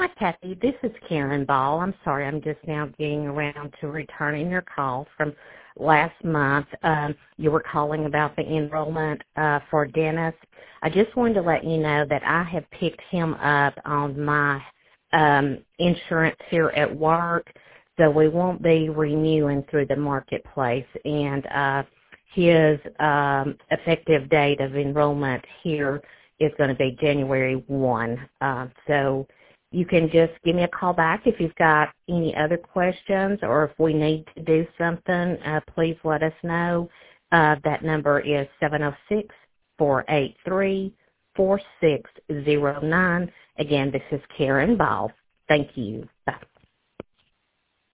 Hi, Kathy. This is Karen Ball. I'm sorry, I'm just now getting around to returning your call from last month. You were calling about the enrollment for Dennis. I just wanted to let you know that I have picked him up on my insurance here at work, so we won't be renewing through the marketplace. And his effective date of enrollment here is going to be January 1. So you can just give me a call back if you've got any other questions, or if we need to do something, please let us know. That number is 706-483-4609. Again, this is Karen Ball. Thank you.